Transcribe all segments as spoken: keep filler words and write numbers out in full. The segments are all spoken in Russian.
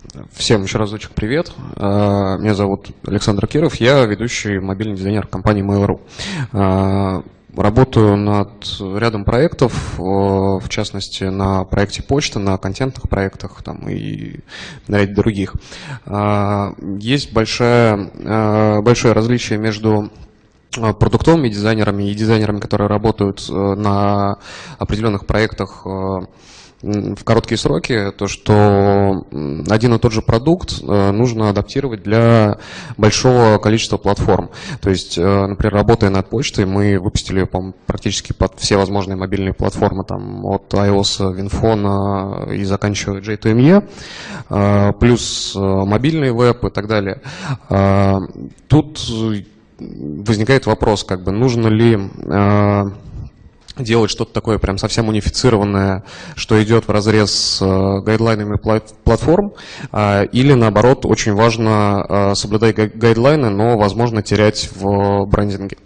Всем еще разочек привет. Меня зовут Александр Киров, я ведущий мобильный дизайнер компании Mail.ru. Работаю над рядом проектов, в частности на проекте почты, на контентных проектах там, и на ряде других. Есть большое, большое различие между продуктовыми дизайнерами и дизайнерами, которые работают на определенных проектах в короткие сроки, то, что один и тот же продукт нужно адаптировать для большого количества платформ. То есть, например, работая над почтой, мы выпустили, по-моему, практически под все возможные мобильные платформы, там, от iOS, Winphone и заканчивая джей ту эм и, плюс мобильный веб и так далее. Тут возникает вопрос, как бы, нужно ли делать что-то такое прям совсем унифицированное, что идет вразрез с гайдлайнами платформ, или наоборот, очень важно соблюдать гайдлайны, но, возможно, терять в брендинге.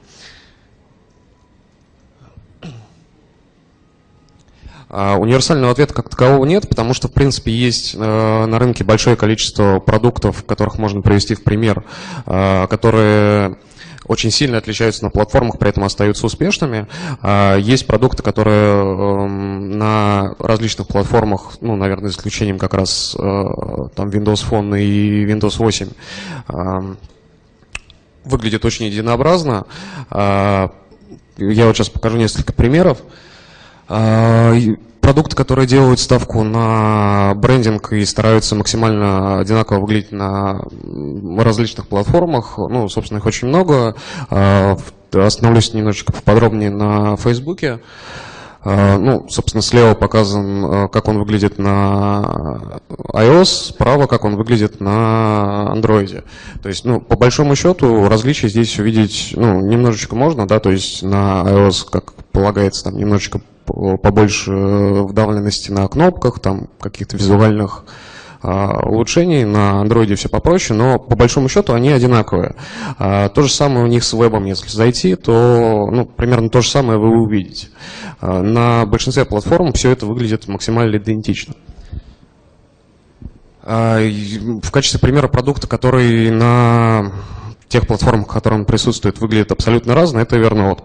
Универсального ответа как такового нет, потому что, в принципе, есть на рынке большое количество продуктов, которых можно привести в пример, которые очень сильно отличаются на платформах, при этом остаются успешными. Есть продукты, которые на различных платформах, ну, наверное, за исключением как раз там Windows Phone и Windows восемь, выглядят очень единообразно. Я вот сейчас покажу несколько примеров. Продукты, которые делают ставку на брендинг и стараются максимально одинаково выглядеть на различных платформах, ну, собственно, их очень много. Остановлюсь немножечко поподробнее на Фейсбуке. Ну, собственно, слева показан, как он выглядит на iOS, справа, как он выглядит на Android. То есть, ну, по большому счету, различия здесь увидеть, ну, немножечко можно, да, то есть на iOS, как полагается, там немножечко побольше вдавленности на кнопках, там каких-то визуальных а, улучшений, на Android все попроще, но по большому счету они одинаковые. А, то же самое у них с вебом, если зайти, то, ну, примерно то же самое вы увидите. А, на большинстве платформ все это выглядит максимально идентично. А, в качестве примера продукта, который на тех платформах, в которых он присутствует, выглядит абсолютно разно, это Evernote.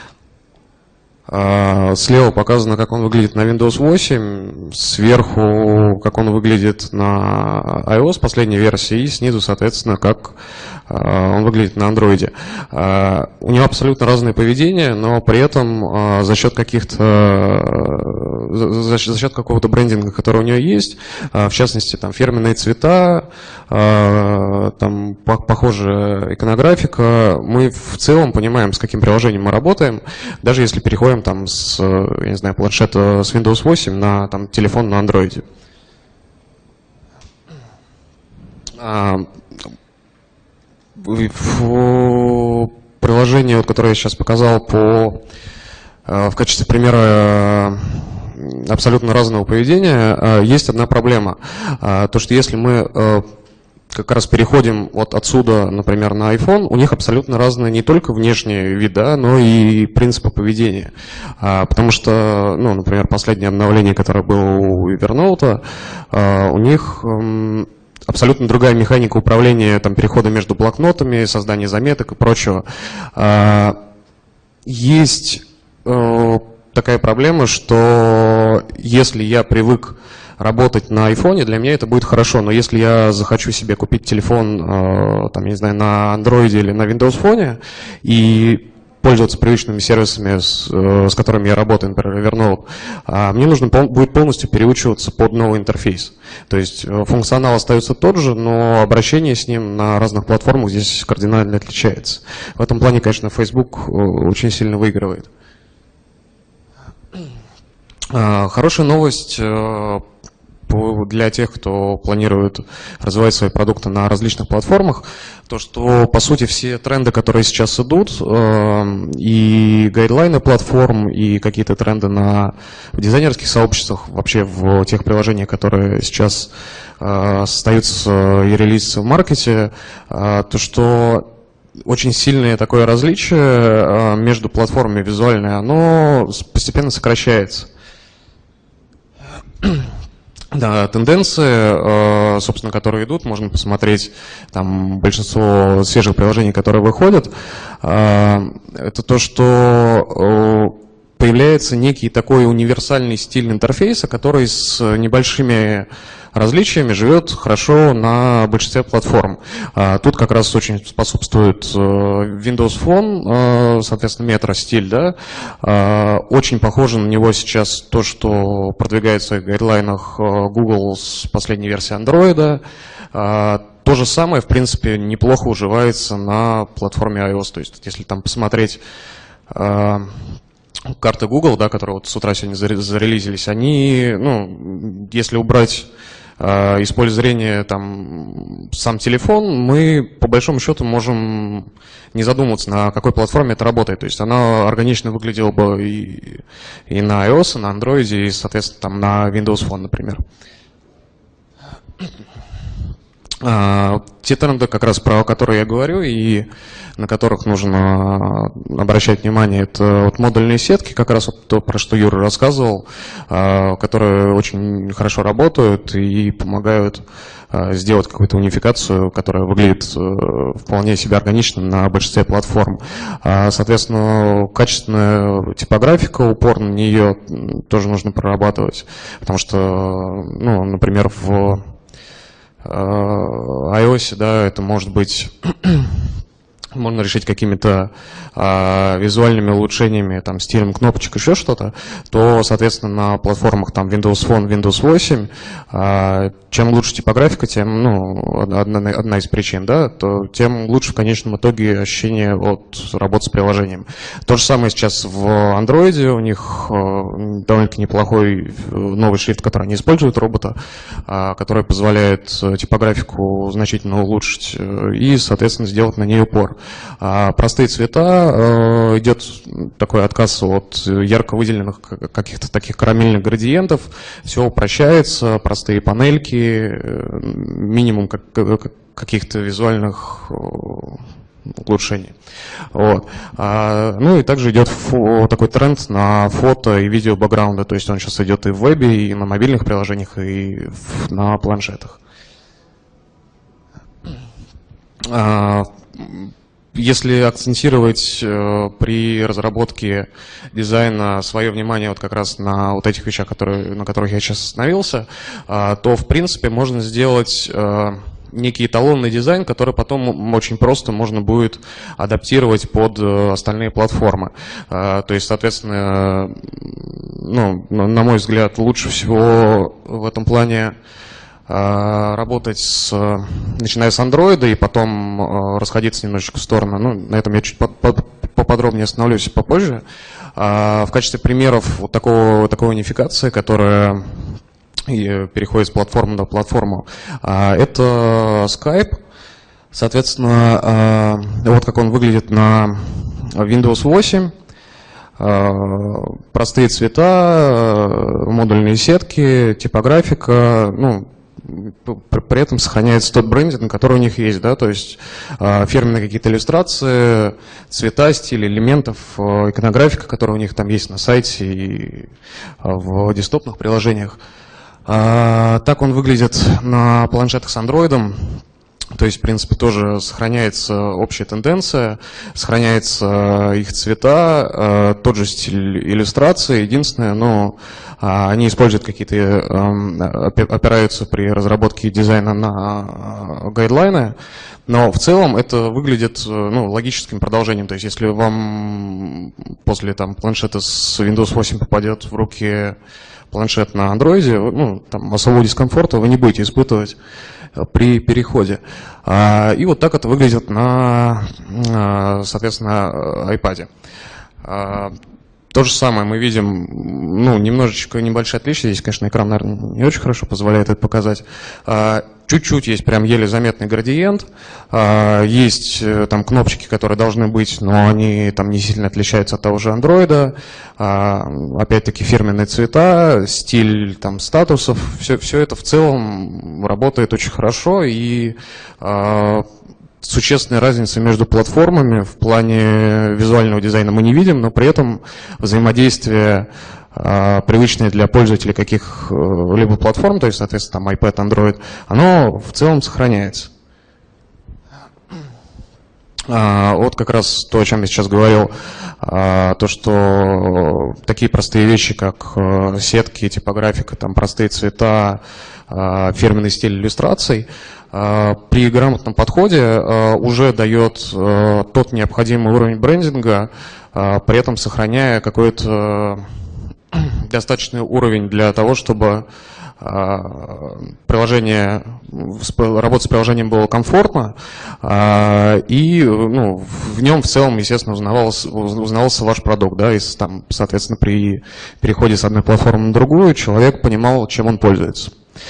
Слева показано, как он выглядит на Windows восемь, сверху, как он выглядит на iOS последней версии, и снизу, соответственно, как он выглядит на Android. У него абсолютно разное поведение, но при этом за счет каких-то, за счет какого-то брендинга, который у него есть, в частности, там фирменные цвета, там похожая иконографика, мы в целом понимаем, с каким приложением мы работаем, даже если переходим там с, я не знаю, планшета с Windows восемь на там, телефон на Android. В приложении, которое я сейчас показал, по, в качестве примера абсолютно разного поведения, есть одна проблема. То, что если мы как раз переходим вот отсюда, например, на iPhone, у них абсолютно разные не только внешние вида, но и принципы поведения. Потому что, ну, например, последнее обновление, которое было у Evernote, у них абсолютно другая механика управления, там, перехода между блокнотами, создания заметок и прочего. Есть такая проблема, что если я привык работать на айфоне, для меня это будет хорошо, но если я захочу себе купить телефон, там, я не знаю, на Android или на Windows Phone и пользоваться привычными сервисами, с, с которыми я работаю, например, Evernote, мне нужно будет полностью переучиваться под новый интерфейс. То есть функционал остается тот же, но обращение с ним на разных платформах здесь кардинально отличается. В этом плане, конечно, Facebook очень сильно выигрывает. Хорошая новость для тех, кто планирует развивать свои продукты на различных платформах, то, что, по сути, все тренды, которые сейчас идут, и гайдлайны платформ, и какие-то тренды на в дизайнерских сообществах, вообще в тех приложениях, которые сейчас создаются и релизятся в маркете, то, что очень сильное такое различие между платформами визуальное, оно постепенно сокращается. Да, тенденции, собственно, которые идут, можно посмотреть там большинство свежих приложений, которые выходят. Это то, что появляется некий такой универсальный стиль интерфейса, который с небольшими различиями живет хорошо на большинстве платформ. Тут как раз очень способствует Windows Phone, соответственно, метро-стиль, да. Очень похоже на него сейчас то, что продвигается в гайдлайнах Google с последней версии Android. То же самое, в принципе, неплохо уживается на платформе iOS. То есть, если там посмотреть карты Google, да, которые вот с утра сегодня зарелизились, они, ну, если убрать э, из поля зрения там сам телефон, мы по большому счету можем не задумываться, на какой платформе это работает. То есть она органично выглядела бы и, и на iOS, и на Android, и, соответственно, там на Windows Phone, например. А, те тренды, как раз про которые я говорю, и на которых нужно обращать внимание, это вот модульные сетки, как раз вот то, про что Юра рассказывал, а, которые очень хорошо работают и помогают а, сделать какую-то унификацию, которая выглядит а, вполне себе органично на большинстве платформ. А, соответственно, качественная типографика, упор на нее тоже нужно прорабатывать, потому что, ну, например, в iOS, да, это может быть, можно решить какими-то а, визуальными улучшениями, там, стилем кнопочек, еще что-то, то, соответственно, на платформах там Windows Phone, Windows восемь, а, чем лучше типографика, тем, ну, одна, одна из причин, да, то тем лучше в конечном итоге ощущение от работы с приложением. То же самое сейчас в Android, у них довольно-таки неплохой новый шрифт, который они используют, робота, который позволяет типографику значительно улучшить и, соответственно, сделать на ней упор. Простые цвета, идет такой отказ от ярко выделенных каких-то таких карамельных градиентов, все упрощается, простые панельки, минимум каких-то визуальных улучшений. Вот. Ну и также идет такой тренд на фото и видео бэкграунды, то есть он сейчас идет и в вебе, и на мобильных приложениях, и на планшетах. Если акцентировать э, при разработке дизайна свое внимание вот как раз на вот этих вещах, которые, на которых я сейчас остановился, э, то в принципе можно сделать э, некий эталонный дизайн, который потом очень просто можно будет адаптировать под э, остальные платформы. Э, то есть, соответственно, э, ну, на мой взгляд, лучше всего в этом плане работать с, начиная с Android и потом расходиться немножечко в сторону. Ну, на этом я чуть поподробнее остановлюсь попозже. В качестве примеров вот такого, такой унификации, которая переходит с платформы на платформу, это Skype. Соответственно, вот как он выглядит на Windows восемь. Простые цвета, модульные сетки, типографика, ну, при этом сохраняется тот брендинг, который у них есть, да, то есть э, фирменные какие-то иллюстрации, цвета, стиль элементов, э, иконографика, которая у них там есть на сайте и э, в десктопных приложениях. Э, так он выглядит на планшетах с Android. То есть, в принципе, тоже сохраняется общая тенденция, сохраняются их цвета, тот же стиль иллюстрации. Единственное, ну, они используют какие-то, опираются при разработке дизайна на гайдлайны, но в целом это выглядит, ну, логическим продолжением. То есть, если вам после там, планшета с Windows восемь попадет в руки планшет на Android, ну, там особого дискомфорта вы не будете испытывать при переходе. И вот так это выглядит на, соответственно, iPad. То же самое мы видим, ну, немножечко небольшие отличия. Здесь, конечно, экран, наверное, не очень хорошо позволяет это показать. Чуть-чуть есть прям еле заметный градиент. Есть там кнопочки, которые должны быть, но они там не сильно отличаются от того же Android. Опять-таки фирменные цвета, стиль там статусов. Все, все это в целом работает очень хорошо. И существенной разницы между платформами в плане визуального дизайна мы не видим, но при этом взаимодействие привычное для пользователей каких-либо платформ, то есть, соответственно, там iPad, Android, оно в целом сохраняется. Вот как раз то, о чем я сейчас говорил, то, что такие простые вещи, как сетки, типографика, там простые цвета, фирменный стиль иллюстраций, при грамотном подходе уже дает тот необходимый уровень брендинга, при этом сохраняя какой-то достаточный уровень для того, чтобы приложение, работа с приложением было комфортно, и ну, в нем в целом, естественно, узнавался, узнавался ваш продукт, да, и там, соответственно, при переходе с одной платформы на другую человек понимал, чем он пользуется.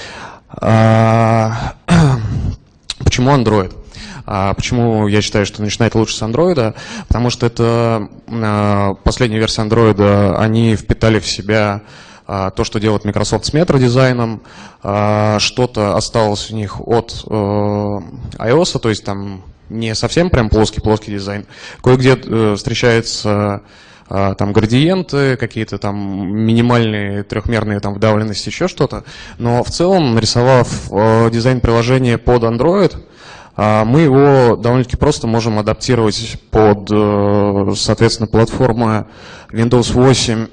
Почему Android? Почему я считаю, что начинать лучше с Android? Потому что это последняя версия Android, они впитали в себя то, что делает Microsoft с метродизайном, что-то осталось у них от iOS, то есть там не совсем прям плоский-плоский дизайн. Кое-где встречаются там градиенты, какие-то там минимальные трехмерные там вдавленности, еще что-то. Но в целом, нарисовав дизайн приложения под Android, мы его довольно-таки просто можем адаптировать под, соответственно, платформы Windows восемь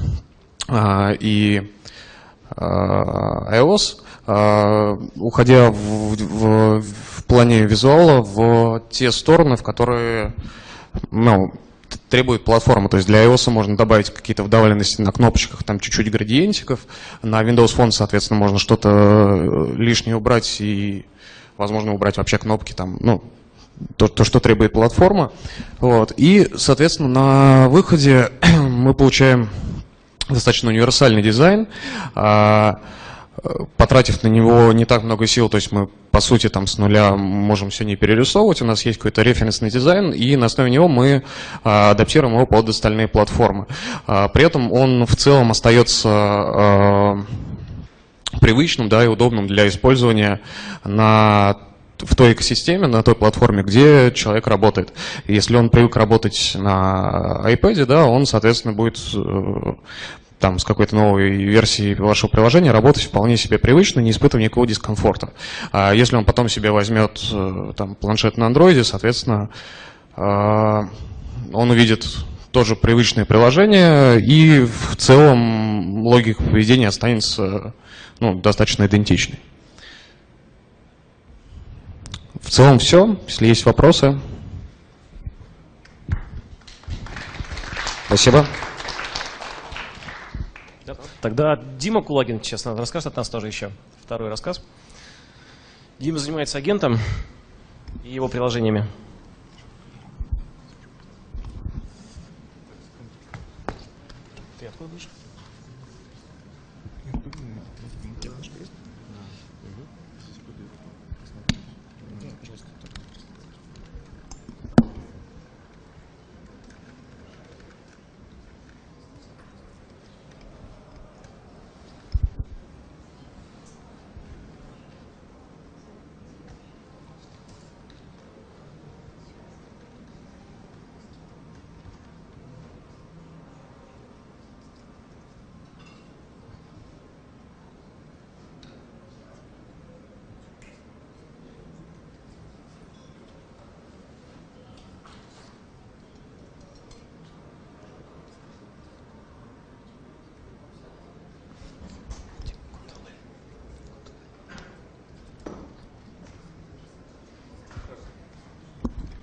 и iOS, уходя в, в, в плане визуала в те стороны, в которые ну, требует платформа. То есть для iOS можно добавить какие-то вдавленности на кнопочках, там чуть-чуть градиентиков. На Windows Phone, соответственно, можно что-то лишнее убрать и, возможно, убрать вообще кнопки, там, ну, то, то, что требует платформа. Вот. И, соответственно, на выходе мы получаем достаточно универсальный дизайн, потратив на него не так много сил, то есть мы, по сути, там с нуля можем все не перерисовывать, у нас есть какой-то референсный дизайн, и на основе него мы адаптируем его под остальные платформы. При этом он в целом остается привычным, да, и удобным для использования на в той экосистеме, на той платформе, где человек работает. Если он привык работать на iPad, да, он, соответственно, будет там, с какой-то новой версией вашего приложения работать вполне себе привычно, не испытывая никакого дискомфорта. А если он потом себе возьмет там, планшет на Android, соответственно, он увидит тоже привычное приложение, и в целом логика поведения останется ну, достаточно идентичной. В целом все. Если есть вопросы. Спасибо. Тогда Дима Кулагин, честно, расскажет от нас тоже еще второй рассказ. Дима занимается агентом и его приложениями. Ты откуда будешь?